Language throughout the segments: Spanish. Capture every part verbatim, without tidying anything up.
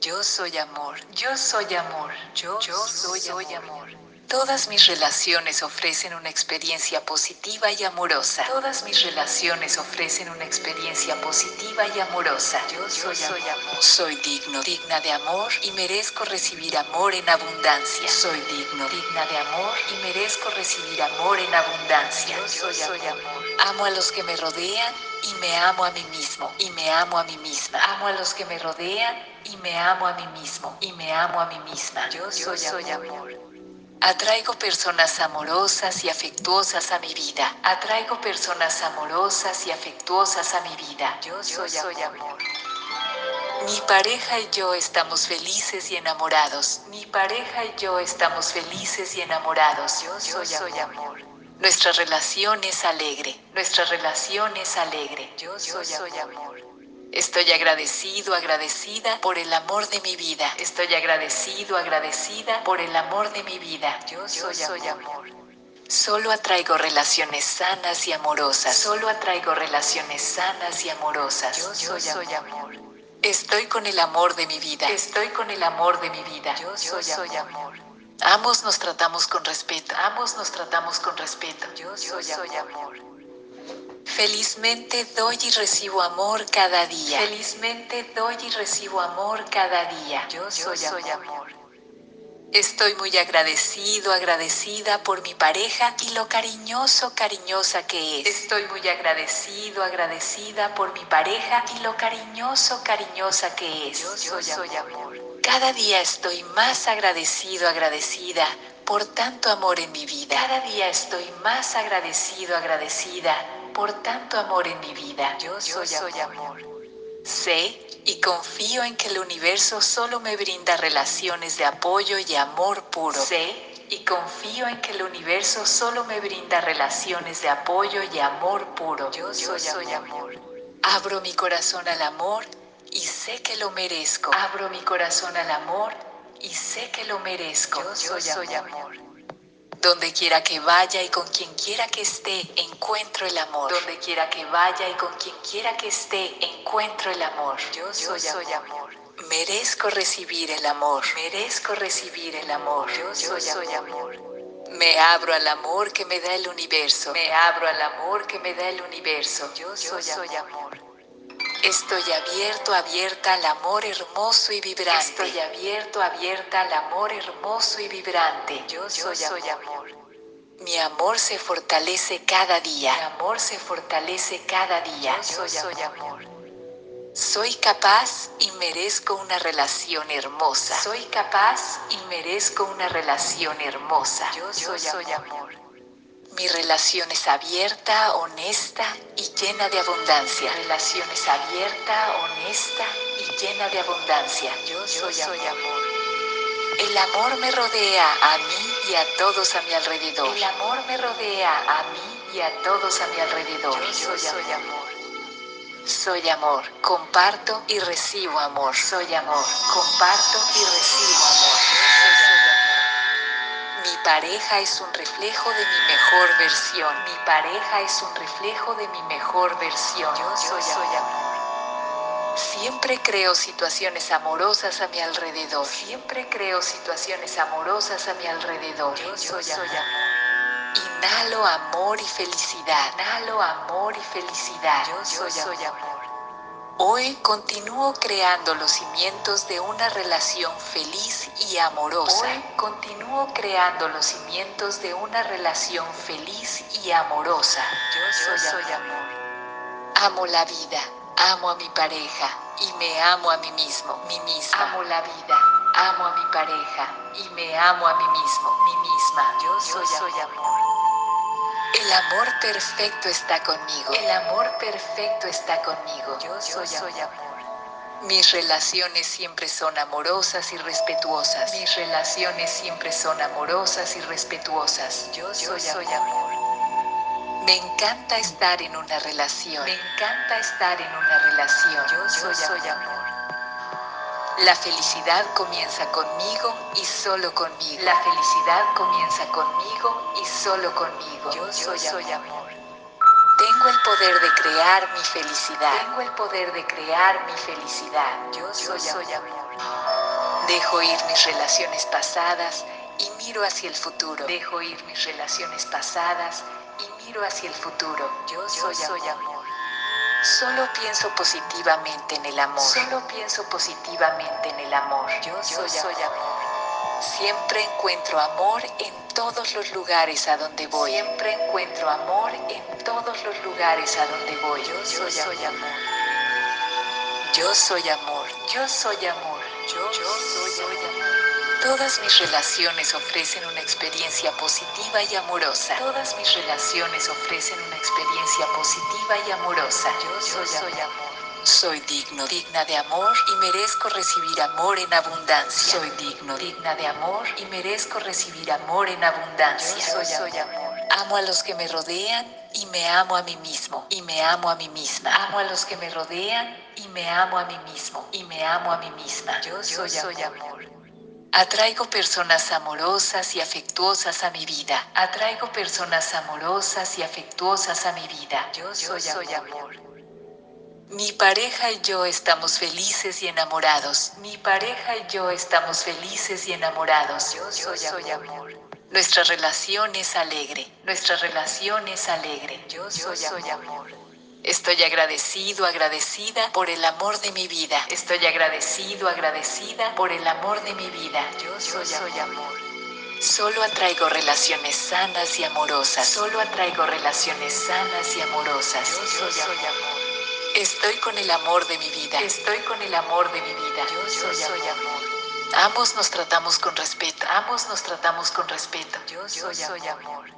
Yo soy amor. Yo soy amor. Yo, yo soy, soy amor. amor. Todas mis relaciones ofrecen una experiencia positiva y amorosa. Todas mis relaciones ofrecen una experiencia positiva y amorosa. Yo soy, yo soy amor. amor. Soy digno, digna de amor y merezco recibir amor en abundancia. Soy digno, digna de amor y merezco recibir amor en abundancia. Yo soy, yo soy amor. amor. Amo a los que me rodean y me amo a mí mismo. Y me amo a mí misma. Amo a los que me rodean y me amo a mí mismo. Y me amo a mí misma. Yo soy, yo soy amor. amor. Atraigo personas amorosas y afectuosas a mi vida. Atraigo personas amorosas y afectuosas a mi vida. Yo soy, yo soy amor. amor. Mi pareja y yo estamos felices y enamorados. Mi pareja y yo estamos felices y enamorados. Yo, yo soy, soy amor. amor. Nuestra relación es alegre. Nuestra relación es alegre. Yo soy, yo soy amor. amor. Estoy agradecido, agradecida por el amor de mi vida. Estoy agradecido, agradecida por el amor de mi vida. Yo soy, yo soy amor. amor. Solo atraigo relaciones sanas y amorosas. Solo atraigo relaciones sanas y amorosas. Yo, yo soy, soy amor. amor. Estoy con el amor de mi vida. Estoy con el amor de mi vida. Yo soy, yo soy amor. amor. Ambos nos tratamos con respeto. Ambos nos tratamos con respeto. Yo soy, yo soy amor. amor. Felizmente doy y recibo amor cada día. Felizmente doy y recibo amor cada día. Yo soy, yo soy amor. amor. Estoy muy agradecido, agradecida por mi pareja y lo cariñoso, cariñosa que es. Estoy muy agradecido, agradecida por mi pareja y lo cariñoso, cariñosa que es. Yo soy, yo soy amor. amor. Cada día estoy más agradecido, agradecida por tanto amor en mi vida. Cada día estoy más agradecido, agradecida por tanto amor en mi vida. Yo soy, yo soy amor. amor. Sé y confío en que el universo solo me brinda relaciones de apoyo y amor puro. Sé y confío en que el universo solo me brinda relaciones de apoyo y amor puro. Yo soy, yo soy amor. amor. Abro mi corazón al amor y sé que lo merezco. Abro mi corazón al amor y sé que lo merezco. Yo soy, yo soy amor. amor. Donde quiera que vaya y con quien quiera que esté, encuentro el amor. Donde quiera que vaya y con quien quiera que esté, encuentro el amor. Yo soy, yo soy amor. amor. Merezco recibir el amor. Merezco recibir el amor. Yo, yo soy, soy amor. amor. Me abro al amor que me da el universo. Me abro al amor que me da el universo. Yo, yo soy, soy amor. amor. Estoy abierto, abierta al amor hermoso y vibrante. Estoy abierto, abierta al amor hermoso y vibrante. Yo soy, Yo soy amor. amor. Mi amor se fortalece cada día. Mi amor se fortalece cada día. Yo soy, Yo soy amor. amor. Soy capaz y merezco una relación hermosa. Soy capaz y merezco una relación hermosa. Yo soy, Yo soy amor. amor. Mi relación es abierta, honesta y llena de abundancia. Mi relación es abierta, honesta y llena de abundancia. Yo soy, Yo soy amor. amor. El amor me rodea a mí y a todos a mi alrededor. El amor me rodea a mí y a todos a mi alrededor. Yo soy, Yo soy amor. amor. Soy amor. Comparto y recibo amor. Soy amor. Comparto y recibo amor. Mi pareja es un reflejo de mi mejor versión. Mi pareja es un reflejo de mi mejor versión. Yo soy, Yo soy amor. Siempre creo situaciones amorosas a mi alrededor. Siempre creo situaciones amorosas a mi alrededor. Yo, Yo soy, soy amor. amor. Inhalo amor y felicidad. Inhalo amor y felicidad. Yo, Yo soy, soy amor. amor. Hoy continúo creando los cimientos de una relación feliz y amorosa. Hoy continúo creando los cimientos de una relación feliz y amorosa. Yo soy, Yo soy amor. amor. Amo la vida, amo a mi pareja y me amo a mí mismo, mí misma. Amo la vida, amo a mi pareja y me amo a mí mismo, mí misma. Yo soy, Yo soy amor. amor. El amor perfecto está conmigo. El amor perfecto está conmigo. Yo soy, Yo soy amor. amor. Mis relaciones siempre son amorosas y respetuosas. Mis relaciones siempre son amorosas y respetuosas. Yo, Yo soy, soy amor. amor. Me encanta estar en una relación. Me encanta estar en una relación. Yo, Yo soy, soy amor. amor. La felicidad comienza conmigo y solo conmigo. La felicidad comienza conmigo y solo conmigo. Yo soy, Yo soy amor. amor. Tengo Tengo el poder de crear mi felicidad. Tengo el poder de crear mi felicidad. Yo soy, Yo soy amor. Dejo ir mis relaciones pasadas y miro hacia el futuro. Dejo ir mis relaciones pasadas y miro hacia el futuro. Yo, Yo soy, soy amor. amor. Solo pienso positivamente en el amor. Solo pienso positivamente en el amor. Yo, Yo soy, soy amor. amor. Siempre encuentro amor en todos los lugares a donde voy. Siempre encuentro amor en todos los lugares a donde voy. Yo, Yo soy, soy amor. Yo soy amor. Yo soy amor. Yo, Yo soy, soy amor. Todas mis relaciones ofrecen una experiencia positiva y amorosa. Todas mis relaciones ofrecen una experiencia positiva y amorosa. Yo, Yo soy, soy amor. amor. Soy digno, digna de amor y merezco recibir amor en abundancia. Soy digno, digna de amor y merezco recibir amor en abundancia. Yo soy, soy amor. Amo a los que me rodean y me amo a mí mismo y me amo a mí misma. Amo a los que me rodean y me amo a mí mismo y me amo a mí misma. Yo soy, Yo soy amor. amor. Atraigo personas amorosas y afectuosas a mi vida. Atraigo personas amorosas y afectuosas a mi vida. Yo soy, Yo soy amor. amor. Mi pareja y yo estamos felices y enamorados. Mi pareja y yo estamos felices y enamorados. Yo soy, Yo soy amor. amor. Nuestra relación es alegre. Nuestra relación es alegre. Yo soy, Yo soy amor. amor. Estoy agradecido, agradecida por el amor de mi vida. Estoy agradecido, agradecida por el amor de mi vida. Yo soy, Yo soy amor. amor. Solo atraigo relaciones sanas y amorosas. Solo atraigo relaciones sanas y amorosas. Yo soy, Yo soy amor. amor. Estoy con el amor de mi vida. Estoy con el amor de mi vida. Yo soy, Yo soy amor. amor. Ambos nos tratamos con respeto. Ambos nos tratamos con respeto. Yo soy, Yo soy amor. amor.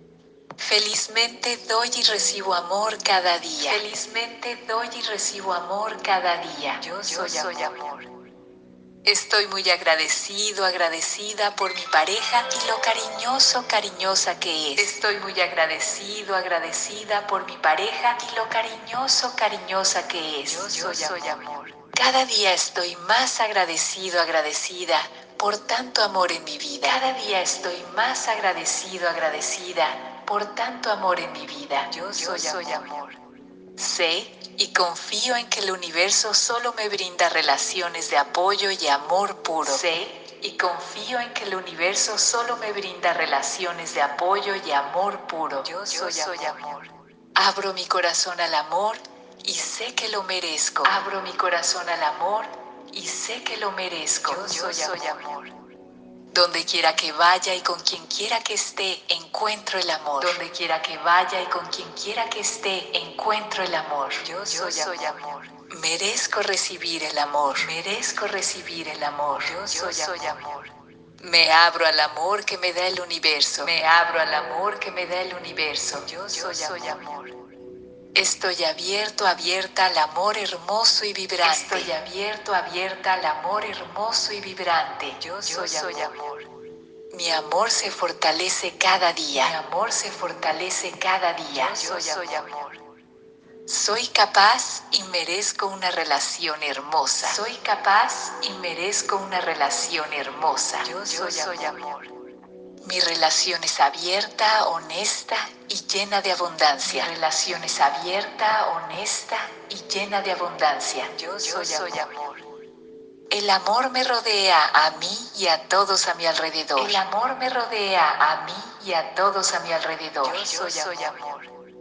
Felizmente doy y recibo amor cada día. Felizmente doy y recibo amor cada día. Yo soy, Yo soy amor. amor. Estoy muy agradecido, agradecida por mi pareja y lo cariñoso, cariñosa que es. Estoy muy agradecido, agradecida por mi pareja y lo cariñoso, cariñosa que es. Yo, Yo soy, soy amor. Cada día estoy más agradecido, agradecida por tanto amor en mi vida. Cada día estoy más agradecido, agradecida por tanto amor en mi vida. Yo soy, Yo soy amor. amor. Sé y confío en que el universo solo me brinda relaciones de apoyo y amor puro. Sé y confío en que el universo solo me brinda relaciones de apoyo y amor puro. Yo soy, Yo soy amor. amor. Abro mi corazón al amor y sé que lo merezco. Abro mi corazón al amor y sé que lo merezco. Yo, Yo soy, soy amor. amor. Donde quiera que vaya y con quien quiera que esté, encuentro el amor. Donde quiera que vaya y con quien quiera que esté, encuentro el amor. Yo soy, Yo soy amor. amor. Merezco recibir el amor. Merezco recibir el amor. Yo, Yo soy, soy amor. amor. Me abro al amor que me da el universo. Me abro al amor que me da el universo. Yo, Yo soy, soy amor. amor. Estoy abierto, abierta al amor hermoso y vibrante. Estoy abierto, abierta al amor hermoso y vibrante. Yo soy, Yo soy amor. amor. Mi amor se fortalece cada día. Mi amor se fortalece cada día. Yo, Yo soy, soy amor. amor. Soy capaz y merezco una relación hermosa. Soy capaz y merezco una relación hermosa. Yo, Yo soy, soy amor. amor. Mi relación es abierta, honesta y llena de abundancia. Mi relación es abierta, honesta y llena de abundancia. Yo, Yo soy, soy amor. amor. El amor me rodea a mí y a todos a mi alrededor. El amor me rodea a mí y a todos a mi alrededor. Yo, Yo soy, soy amor.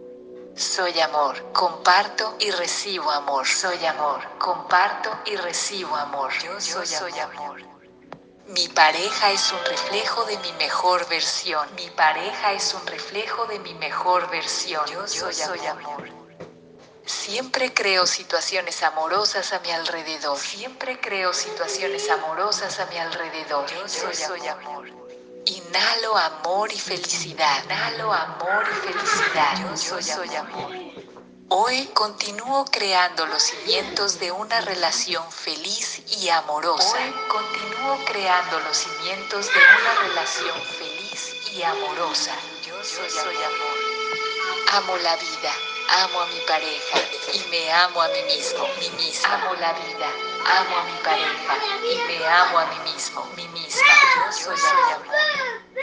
Soy amor, comparto y recibo amor. Soy amor, comparto y recibo amor. Yo, Yo soy, soy amor. amor. Mi pareja es un reflejo de mi mejor versión. Mi pareja es un reflejo de mi mejor versión. Yo, Yo soy, soy amor. amor. Siempre creo situaciones amorosas a mi alrededor. Siempre creo situaciones amorosas a mi alrededor. Yo, Yo soy, soy amor. Inhalo amor y felicidad. Inhalo amor y felicidad. Yo, Yo soy, soy amor. Hoy continúo creando los cimientos de una relación feliz y amorosa. Hoy continúo creando los cimientos de una relación feliz y amorosa. Yo soy, Yo soy amor. Amo la vida, amo a mi pareja y me amo a mí mismo, mí misma. Amo la vida, amo a mi pareja y me amo a mí mismo, mí misma. Yo soy, Yo soy amor.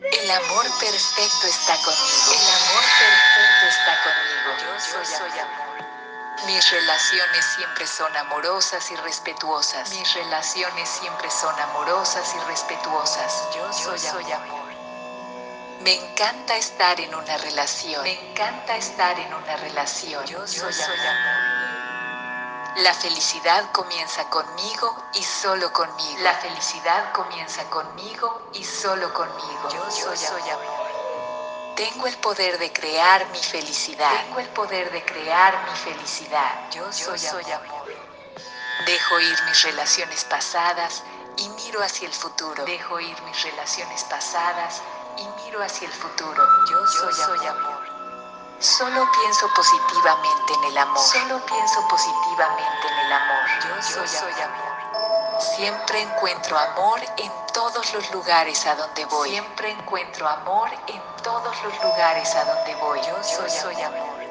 El amor perfecto está conmigo. El amor perfecto está conmigo. Yo soy amor. Mis relaciones siempre son amorosas y respetuosas. Mis relaciones siempre son amorosas y respetuosas. Yo soy, soy amor. amor. Me encanta estar en una relación. Me encanta estar en una relación. Yo soy, Yo soy amor. amor. La felicidad comienza conmigo y solo conmigo. La felicidad comienza conmigo y solo conmigo. Yo soy, Yo soy amor. amor. Tengo el poder de crear mi felicidad. Tengo el poder de crear mi felicidad. Yo soy, Yo soy amor. amor. Dejo ir mis relaciones pasadas y miro hacia el futuro. Dejo ir mis relaciones pasadas y miro hacia el futuro. Yo soy, Yo soy amor. amor. Solo pienso positivamente en el amor. Solo pienso positivamente en el amor. Yo, Yo soy, soy amor. amor. Siempre encuentro amor en todos los lugares a donde voy. Siempre encuentro amor en todos los lugares a donde voy. Yo soy, Yo soy amor. amor.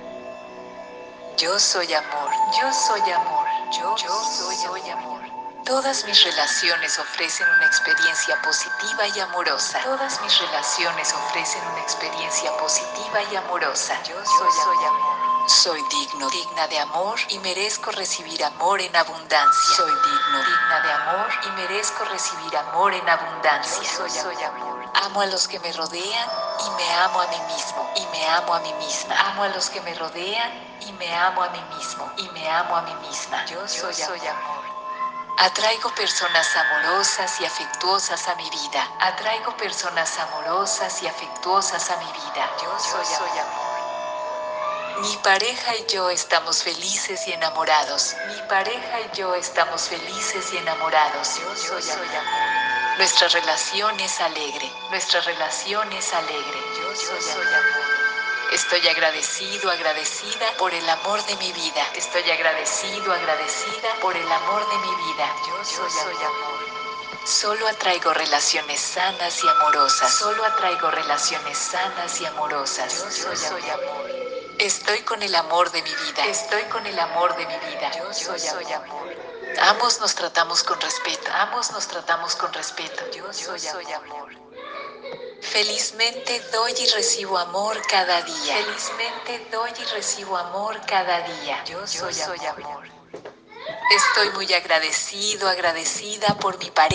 Yo soy amor. Yo soy amor. Yo, Yo soy, soy amor. Todas mis relaciones ofrecen una experiencia positiva y amorosa. Todas mis relaciones ofrecen una experiencia positiva y amorosa. Yo soy, Yo soy amor. amor. Soy digno, digna de amor y merezco recibir amor en abundancia. Soy digno, digna de amor y merezco recibir amor en abundancia. Yo soy, soy amor. Amo a los que me rodean y me amo a mí mismo. Y me amo a mí misma. Amo a los que me rodean y me amo a mí mismo. Y me amo a mí misma. Yo soy, Yo soy amor. amor. Atraigo personas amorosas y afectuosas a mi vida. Atraigo personas amorosas y afectuosas a mi vida. Yo soy, Yo soy amor. amor. Mi pareja y yo estamos felices y enamorados. Mi pareja y yo estamos felices y enamorados. Yo soy, Yo soy amor. amor. Nuestra relación es alegre. Nuestra relación es alegre. Yo, Yo soy, soy amor. amor. Estoy agradecido, agradecida por el amor de mi vida. Estoy agradecido, agradecida por el amor de mi vida. Yo soy, Yo soy amor. amor. Solo atraigo relaciones sanas y amorosas. Solo atraigo relaciones sanas y amorosas. Yo soy, Yo soy amor. amor. Estoy con el amor de mi vida. Estoy con el amor de mi vida. Yo soy, Yo soy amor. amor. Ambos nos tratamos con respeto. Ambos nos tratamos con respeto. Yo soy, Yo soy amor. amor. Felizmente doy y recibo amor cada día. Felizmente doy y recibo amor cada día. Yo soy, Yo soy amor. amor. Estoy muy agradecido, agradecida por mi pareja.